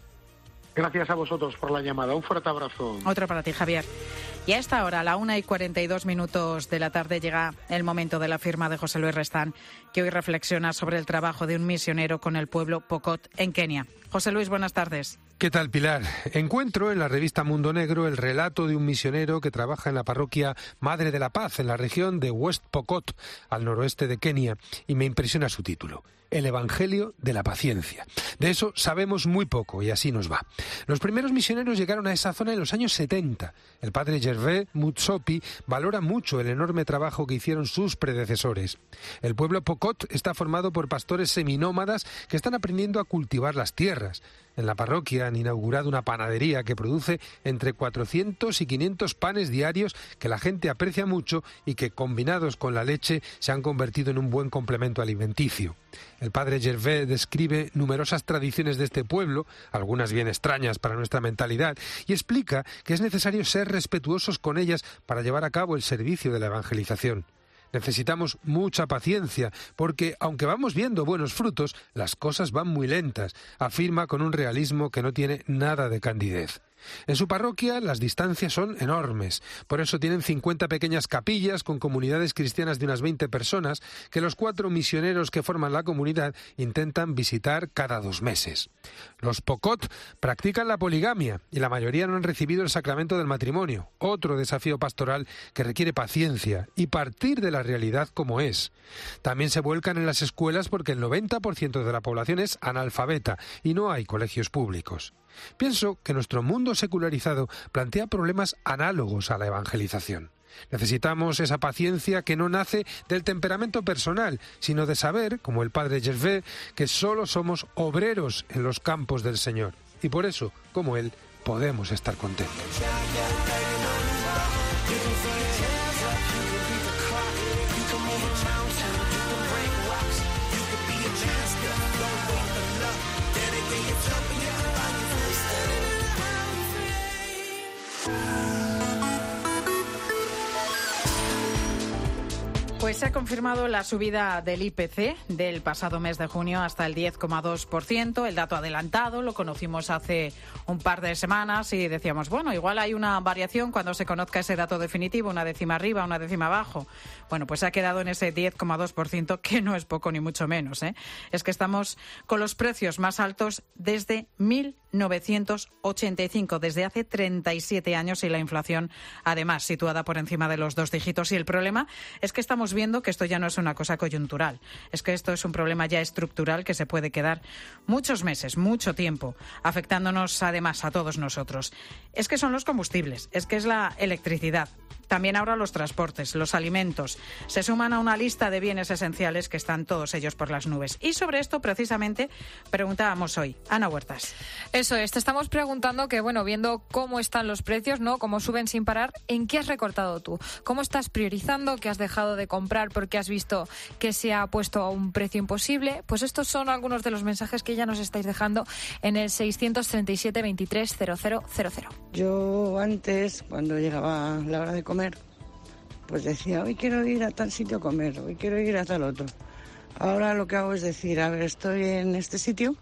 Gracias a vosotros por la llamada. Un fuerte abrazo. Otro para ti, Javier. Y a esta hora, a la una y cuarenta y dos minutos de la tarde, llega el momento de la firma de José Luis Restán, que hoy reflexiona sobre el trabajo de un misionero con el pueblo Pokot en Kenia. José Luis, buenas tardes. ¿Qué tal, Pilar? Encuentro en la revista Mundo Negro el relato de un misionero que trabaja en la parroquia Madre de la Paz, en la región de West Pokot, al noroeste de Kenia, y me impresiona su título: El Evangelio de la Paciencia. De eso sabemos muy poco y así nos va. Los primeros misioneros llegaron a esa zona en los años setenta. El padre Gervais Mutsopi valora mucho el enorme trabajo que hicieron sus predecesores. El pueblo Pokot está formado por pastores seminómadas que están aprendiendo a cultivar las tierras. En la parroquia han inaugurado una panadería que produce entre cuatrocientos y quinientos panes diarios que la gente aprecia mucho y que, combinados con la leche, se han convertido en un buen complemento alimenticio. El padre Gervais describe numerosas tradiciones de este pueblo, algunas bien extrañas para nuestra mentalidad, y explica que es necesario ser respetuosos con ellas para llevar a cabo el servicio de la evangelización. Necesitamos mucha paciencia, porque, aunque vamos viendo buenos frutos, las cosas van muy lentas, afirma con un realismo que no tiene nada de candidez. En su parroquia las distancias son enormes, por eso tienen cincuenta pequeñas capillas con comunidades cristianas de unas veinte personas que los cuatro misioneros que forman la comunidad intentan visitar cada dos meses. Los Pokot practican la poligamia y la mayoría no han recibido el sacramento del matrimonio, otro desafío pastoral que requiere paciencia y partir de la realidad como es. También se vuelcan en las escuelas porque el noventa por ciento de la población es analfabeta y no hay colegios públicos. Pienso que nuestro mundo secularizado plantea problemas análogos a la evangelización. Necesitamos esa paciencia que no nace del temperamento personal, sino de saber, como el padre Gervais, que solo somos obreros en los campos del Señor. Y por eso, como él, podemos estar contentos. Pues se ha confirmado la subida del I P C del pasado mes de junio hasta el diez coma dos por ciento. El dato adelantado lo conocimos hace un par de semanas y decíamos, bueno, igual hay una variación cuando se conozca ese dato definitivo, una décima arriba, una décima abajo. Bueno, pues se ha quedado en ese diez coma dos por ciento, que no es poco ni mucho menos, ¿eh? Es que estamos con los precios más altos desde mil novecientos ochenta y cinco, desde hace treinta y siete años, y la inflación, además, situada por encima de los dos dígitos. Y el problema es que estamos viendo que esto ya no es una cosa coyuntural, es que esto es un problema ya estructural que se puede quedar muchos meses, mucho tiempo, afectándonos además a todos nosotros. Es que son los combustibles, es que es la electricidad. También ahora los transportes, los alimentos, se suman a una lista de bienes esenciales que están todos ellos por las nubes. Y sobre esto, precisamente, preguntábamos hoy. Ana Huertas. Eso es, te estamos preguntando que, bueno, viendo cómo están los precios, ¿no? Cómo suben sin parar, ¿en qué has recortado tú? ¿Cómo estás priorizando? ¿Qué has dejado de comprar porque has visto que se ha puesto a un precio imposible? Pues estos son algunos de los mensajes que ya nos estáis dejando en el seiscientos treinta y siete veintitrés cero cero cero cero. Yo antes, cuando llegaba la hora de comer, pues decía, hoy quiero ir a tal sitio a comer, hoy quiero ir a tal otro. Ahora lo que hago es decir, a ver, estoy en este sitio,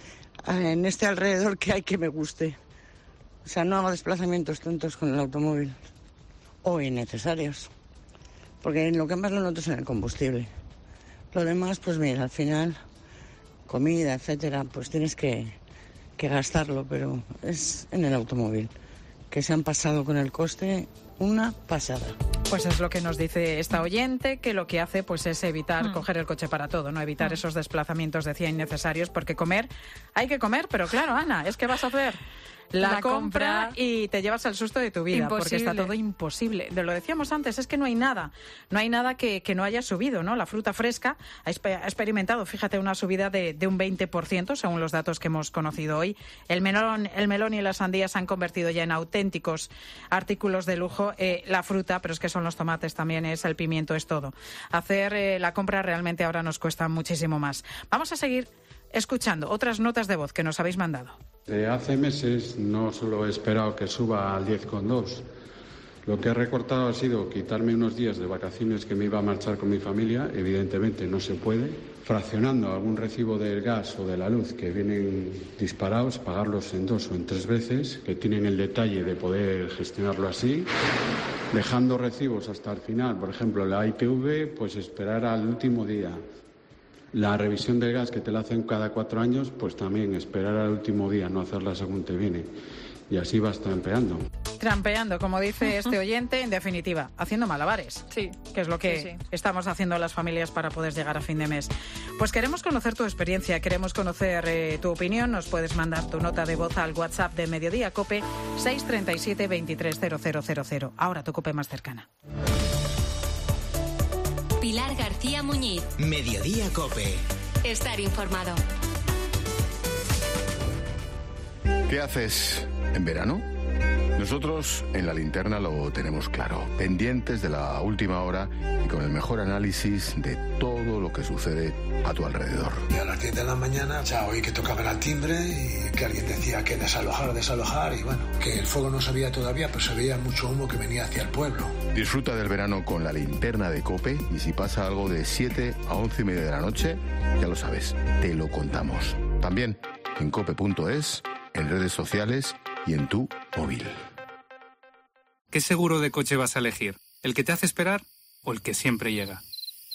en este alrededor que hay que me guste. O sea, no hago desplazamientos tontos con el automóvil o innecesarios, porque lo que más lo noto es en el combustible. Lo demás, pues mira, al final, comida, etcétera, pues tienes que, que gastarlo, pero es en el automóvil, que se han pasado con el coste una pasada. Pues es lo que nos dice esta oyente, que lo que hace pues es evitar Mm. coger el coche para todo, no evitar Mm. esos desplazamientos, decía, innecesarios, porque comer, hay que comer, pero claro, Ana, es que vas a hacer la, La compra, compra y te llevas el susto de tu vida, porque está Imposible. todo imposible. Lo decíamos antes, es que no hay nada, no hay nada que, que no haya subido, ¿no? La fruta fresca ha, espe- ha experimentado, fíjate, una subida de, de un veinte por ciento, según los datos que hemos conocido hoy. El melón, el melón y las sandías se han convertido ya en auténticos artículos de lujo. Eh, la fruta, pero es que son con los tomates también es el pimiento, es todo. Hacer eh, la compra realmente ahora nos cuesta muchísimo más. Vamos a seguir escuchando otras notas de voz que nos habéis mandado. De hace meses no solo he esperado que suba al diez coma dos. Lo que he recortado ha sido quitarme unos días de vacaciones que me iba a marchar con mi familia. Evidentemente no se puede. Fraccionando algún recibo del gas o de la luz que vienen disparados, pagarlos en dos o en tres veces, que tienen el detalle de poder gestionarlo así. Dejando recibos hasta el final, por ejemplo, la I T V, pues esperar al último día. La revisión del gas que te la hacen cada cuatro años, pues también esperar al último día, no hacerla según te viene. Y así vas trampeando. Trampeando, como dice este oyente, en definitiva, haciendo malabares. Sí. Que es lo que sí, sí. estamos haciendo las familias para poder llegar a fin de mes. Pues queremos conocer tu experiencia, queremos conocer eh, tu opinión. Nos puedes mandar tu nota de voz al WhatsApp de Mediodía Cope seis tres siete, veintitrés cero cero cero cero. Ahora tu Cope más cercana. Pilar García Muñiz. Mediodía Cope. Estar informado. ¿Qué haces en verano? Nosotros en La Linterna lo tenemos claro, pendientes de la última hora y con el mejor análisis de todo lo que sucede a tu alrededor. Y a las diez de la mañana ya oí que tocaban al timbre y que alguien decía que desalojar, desalojar y bueno, que el fuego no se veía todavía, pero se veía mucho humo que venía hacia el pueblo. Disfruta del verano con La Linterna de COPE y si pasa algo de siete a once y media de la noche, ya lo sabes, te lo contamos. También en cope punto es, en redes sociales y en tu móvil. ¿Qué seguro de coche vas a elegir? ¿El que te hace esperar o el que siempre llega?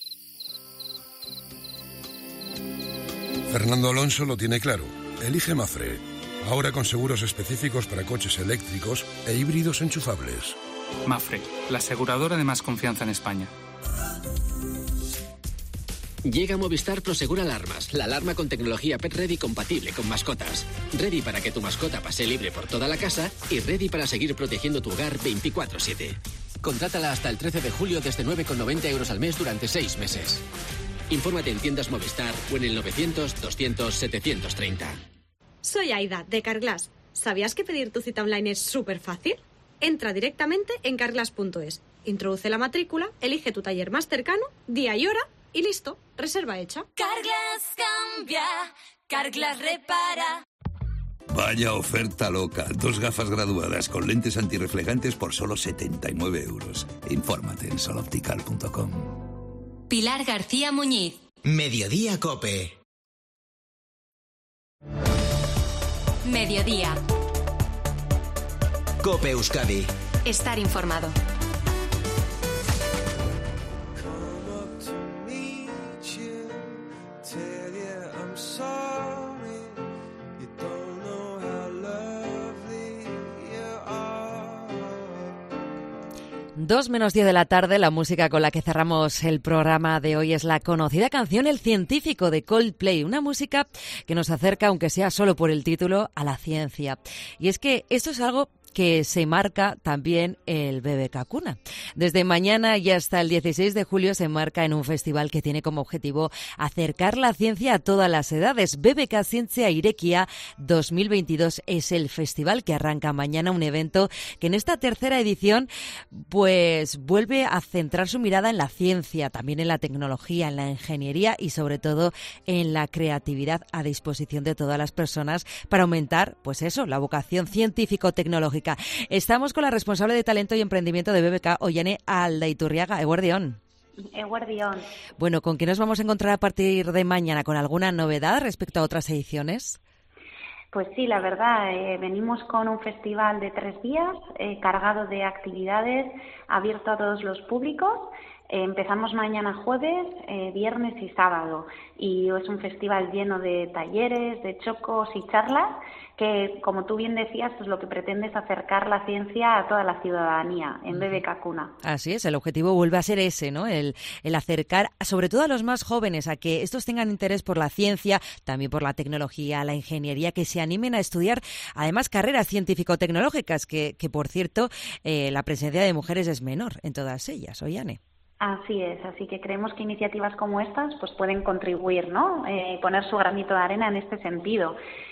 Fernando Alonso lo tiene claro. Elige Mafre. Ahora con seguros específicos para coches eléctricos e híbridos enchufables. Mafre, la aseguradora de más confianza en España. Llega Movistar Prosegur Alarmas, la alarma con tecnología Pet Ready compatible con mascotas. Ready para que tu mascota pase libre por toda la casa y ready para seguir protegiendo tu hogar veinticuatro siete. Contrátala hasta el trece de julio desde nueve con noventa euros al mes durante seis meses. Infórmate en tiendas Movistar o en el novecientos, doscientos, setecientos treinta. Soy Aida, de Carglass. ¿Sabías que pedir tu cita online es súper fácil? Entra directamente en carglass punto es, introduce la matrícula, elige tu taller más cercano, día y hora y listo, reserva hecha. Carglass cambia, Carglass repara. Vaya oferta loca. Dos gafas graduadas con lentes antirreflejantes por solo setenta y nueve euros. Infórmate en sol optical punto com. Pilar García Muñiz. Mediodía Cope. Mediodía. Cope Euskadi. Estar informado. Dos menos diez de la tarde, la música con la que cerramos el programa de hoy es la conocida canción El Científico de Coldplay, una música que nos acerca, aunque sea solo por el título, a la ciencia. Y es que esto es algo que se marca también el B B K Cuna. Desde mañana y hasta el dieciséis de julio se marca en un festival que tiene como objetivo acercar la ciencia a todas las edades. B B K Zientzia Irekia dos mil veintidós es el festival que arranca mañana, un evento que en esta tercera edición pues vuelve a centrar su mirada en la ciencia, también en la tecnología, en la ingeniería y sobre todo en la creatividad a disposición de todas las personas para aumentar, pues eso, la vocación científico-tecnológica. Estamos con la responsable de talento y emprendimiento de B B K, Ollane Aldaiturriaga. Eguerdión. Eguerdión. Bueno, ¿con qué nos vamos a encontrar a partir de mañana? ¿Con alguna novedad respecto a otras ediciones? Pues sí, la verdad, eh, venimos con un festival de tres días eh, cargado de actividades, abierto a todos los públicos. Eh, empezamos mañana jueves, eh, viernes y sábado y es un festival lleno de talleres, de chocos y charlas que, como tú bien decías, pues lo que pretende es acercar la ciencia a toda la ciudadanía en B B K Cuna. Así es, el objetivo vuelve a ser ese, ¿no? El, el acercar, sobre todo a los más jóvenes, a que estos tengan interés por la ciencia, también por la tecnología, la ingeniería, que se animen a estudiar, además, carreras científico-tecnológicas, que, que por cierto, eh, la presencia de mujeres es menor en todas ellas, Ollane. Así es, así que creemos que iniciativas como estas pues pueden contribuir, ¿no? Eh, poner su granito de arena en este sentido.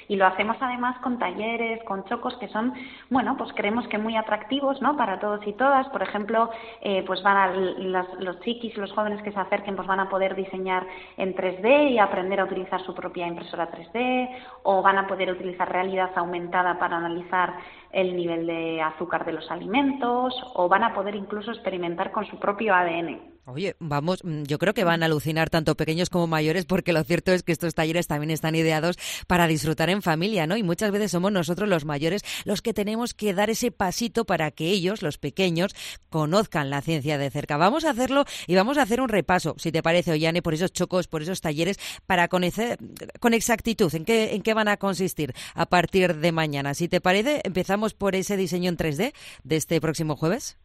Y lo hacemos además con talleres, con chocos que son, bueno, pues creemos que muy atractivos, ¿no? Para todos y todas. Por ejemplo, eh, pues van a las, los chiquis, los jóvenes que se acerquen, pues van a poder diseñar en tres D y aprender a utilizar su propia impresora tres D, o van a poder utilizar realidad aumentada para analizar el nivel de azúcar de los alimentos, o van a poder incluso experimentar con su propio A D N. Oye, vamos, yo creo que van a alucinar tanto pequeños como mayores, porque lo cierto es que estos talleres también están ideados para disfrutar en familia, ¿no? Y muchas veces somos nosotros los mayores los que tenemos que dar ese pasito para que ellos, los pequeños, conozcan la ciencia de cerca. Vamos a hacerlo y vamos a hacer un repaso, si te parece, Ollane, por esos chocos, por esos talleres, para conocer con exactitud en qué, en qué van a consistir a partir de mañana. Si te parece, empezamos por ese diseño en tres D de este próximo jueves.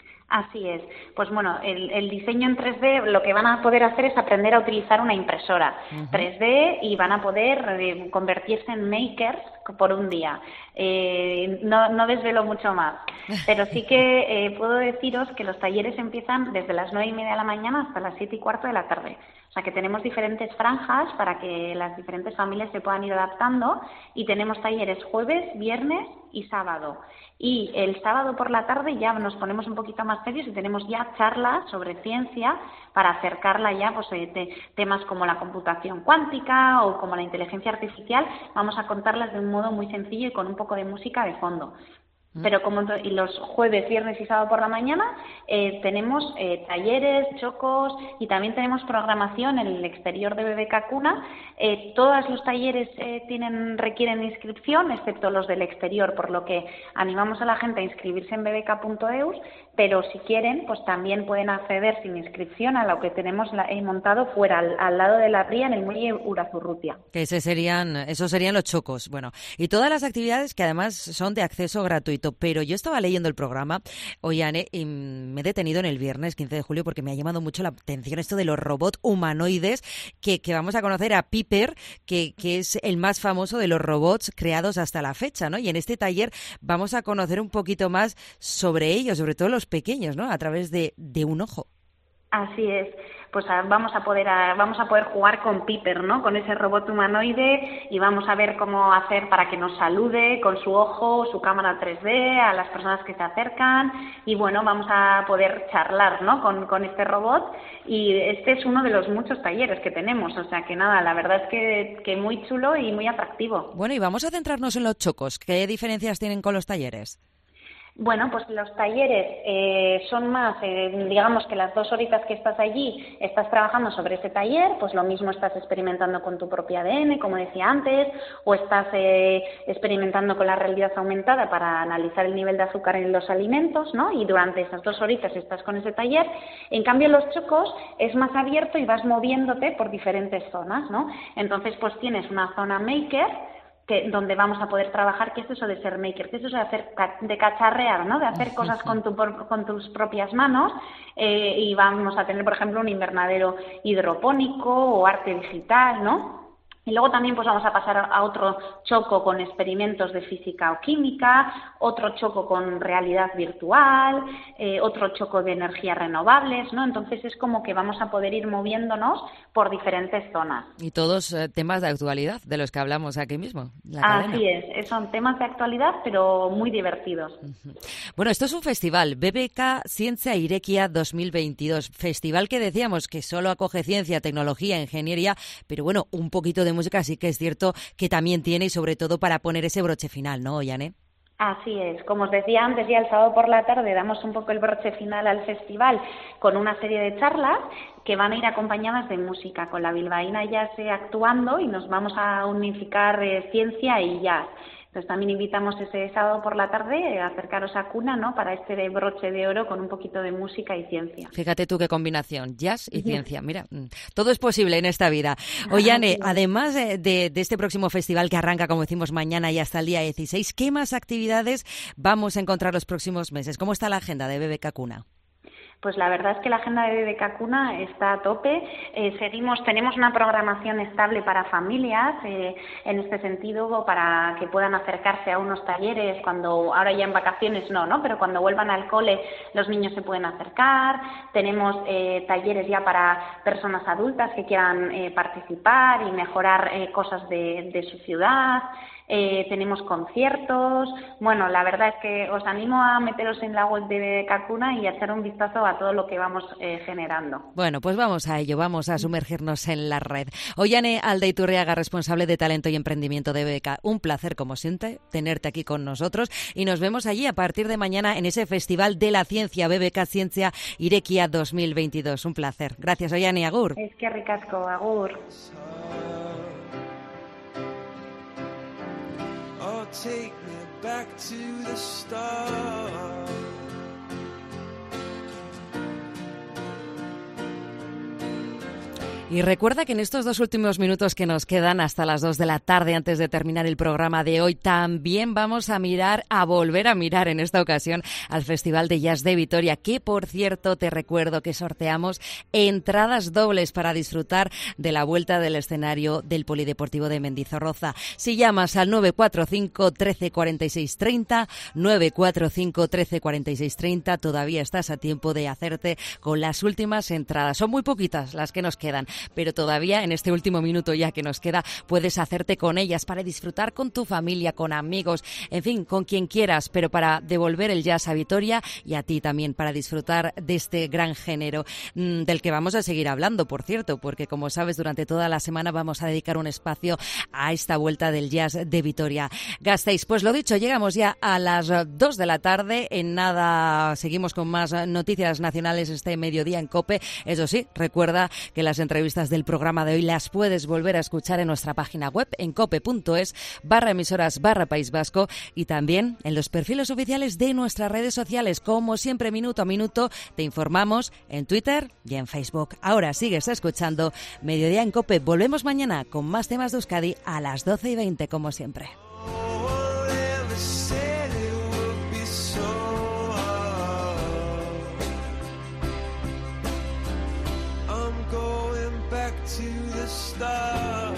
Así es. Pues bueno, el, el diseño en tres D lo que van a poder hacer es aprender a utilizar una impresora uh-huh. tres D y van a poder eh, convertirse en makers por un día. Eh, no, no desvelo mucho más, pero sí que eh, puedo deciros que los talleres empiezan desde las nueve y media de la mañana hasta las siete y cuarto de la tarde. O sea que tenemos diferentes franjas para que las diferentes familias se puedan ir adaptando, y tenemos talleres jueves, viernes y sábado. Y el sábado por la tarde ya nos ponemos un poquito más serios y tenemos ya charlas sobre ciencia para acercarla ya, pues eh, te, temas como la computación cuántica o como la inteligencia artificial. Vamos a contarlas de un modo muy sencillo y con un poco de música de fondo. Pero como y los jueves, viernes y sábado por la mañana eh, tenemos eh, talleres, chocos, y también tenemos programación en el exterior de B B K Cuna. Eh, todos los talleres eh, tienen requieren inscripción, excepto los del exterior, por lo que animamos a la gente a inscribirse en b b k punto e u s, pero si quieren, pues también pueden acceder sin inscripción a lo que tenemos la, eh, montado fuera, al, al lado de la ría, en el muelle Urazurrutia. Que ese serían, esos serían los chocos. Bueno, y todas las actividades que además son de acceso gratuito. Pero yo estaba leyendo el programa, Ollane, y me he detenido en el viernes quince de julio porque me ha llamado mucho la atención esto de los robots humanoides, que, que vamos a conocer a Piper, que, que es el más famoso de los robots creados hasta la fecha, ¿no? Y en este taller vamos a conocer un poquito más sobre ellos, sobre todo los pequeños, ¿no? A través de, de un ojo. Así es. Pues a, vamos a poder a, vamos a poder jugar con Piper, ¿no? Con ese robot humanoide, y vamos a ver cómo hacer para que nos salude con su ojo, su cámara tres D a las personas que se acercan, y bueno, vamos a poder charlar, ¿no? Con, con este robot, y este es uno de los muchos talleres que tenemos, o sea que nada, la verdad es que, que muy chulo y muy atractivo. Bueno, y vamos a centrarnos en los chocos. ¿Qué diferencias tienen con los talleres? Bueno, pues los talleres eh, son más, eh, digamos que las dos horitas que estás allí, estás trabajando sobre ese taller, pues lo mismo estás experimentando con tu propio A D N, como decía antes, o estás eh, experimentando con la realidad aumentada para analizar el nivel de azúcar en los alimentos, ¿no? Y durante esas dos horitas estás con ese taller. En cambio, los chocos es más abierto y vas moviéndote por diferentes zonas, ¿no? Entonces, pues tienes una zona maker, que donde vamos a poder trabajar, ¿qué es eso de ser maker? ¿Qué es eso de hacer, de cacharrear, ¿no? De hacer cosas con, tu, con tus propias manos, eh, y vamos a tener, por ejemplo, un invernadero hidropónico o arte digital, ¿no? Y luego también pues vamos a pasar a otro choco con experimentos de física o química, otro choco con realidad virtual, eh, otro choco de energías renovables, ¿no? Entonces es como que vamos a poder ir moviéndonos por diferentes zonas. Y todos eh, temas de actualidad, de los que hablamos aquí mismo. La Así es, son temas de actualidad, pero muy divertidos. Uh-huh. Bueno, esto es un festival, B B K Zientzia Irekia dos mil veintidós, festival que decíamos que solo acoge ciencia, tecnología, ingeniería, pero bueno, un poquito de música sí que es cierto que también tiene, y sobre todo para poner ese broche final, ¿no, Ollane? Así es, como os decía antes, ya el sábado por la tarde damos un poco el broche final al festival con una serie de charlas que van a ir acompañadas de música, con la bilbaína jazz actuando, y nos vamos a unificar eh, ciencia y jazz. Entonces también invitamos ese sábado por la tarde a acercaros a Cuna, ¿no? Para este de broche de oro con un poquito de música y ciencia. Fíjate tú qué combinación, jazz y ciencia. Mira, todo es posible en esta vida. Ollane, además de, de, de este próximo festival que arranca, como decimos, mañana y hasta el día dieciséis, ¿qué más actividades vamos a encontrar los próximos meses? ¿Cómo está la agenda de B B K Cuna? Pues la verdad es que la agenda de B B K Cuna está a tope. Eh, seguimos, tenemos una programación estable para familias, eh, en este sentido, para que puedan acercarse a unos talleres cuando, ahora ya en vacaciones no, ¿no? Pero cuando vuelvan al cole los niños se pueden acercar. Tenemos eh, talleres ya para personas adultas que quieran eh, participar y mejorar eh, cosas de, de su ciudad. Eh, tenemos conciertos. Bueno, la verdad es que os animo a meteros en la web de B B K Cuna y a echar un vistazo a todo lo que vamos eh, generando. Bueno, pues vamos a ello, vamos a sumergirnos en la red. Ollane Aldeiturriaga, responsable de talento y emprendimiento de B B K, un placer como siempre tenerte aquí con nosotros y nos vemos allí a partir de mañana en ese Festival de la Ciencia B B K Zientzia Irekia dos mil veintidós. Un placer. Gracias, Ollane, agur. Es que ricasco, agur. Take me back to the start. Y recuerda que en estos dos últimos minutos que nos quedan hasta las dos de la tarde antes de terminar el programa de hoy, también vamos a mirar, a volver a mirar en esta ocasión al Festival de Jazz de Vitoria, que por cierto te recuerdo que sorteamos entradas dobles para disfrutar de la vuelta del escenario del Polideportivo de Mendizorroza. Si llamas al nueve cuatro cinco, trece, cuarenta y seis, treinta, nueve cuatro cinco, trece, cuarenta y seis, treinta, todavía estás a tiempo de hacerte con las últimas entradas. Son muy poquitas las que nos quedan, pero todavía en este último minuto ya que nos queda puedes hacerte con ellas para disfrutar con tu familia, con amigos, en fin, con quien quieras, pero para devolver el jazz a Vitoria y a ti también para disfrutar de este gran género mmm, del que vamos a seguir hablando, por cierto, porque como sabes durante toda la semana vamos a dedicar un espacio a esta vuelta del jazz de Vitoria. Gasteiz, pues lo dicho, llegamos ya a las dos de la tarde, en nada seguimos con más noticias nacionales este mediodía en COPE. Eso sí, recuerda que las entrevistas del programa de hoy las puedes volver a escuchar en nuestra página web en cope.es barra emisoras barra País Vasco y también en los perfiles oficiales de nuestras redes sociales. Como siempre, minuto a minuto, te informamos en Twitter y en Facebook. Ahora sigues escuchando Mediodía en COPE. Volvemos mañana con más temas de Euskadi a las doce y veinte, como siempre. To the stars.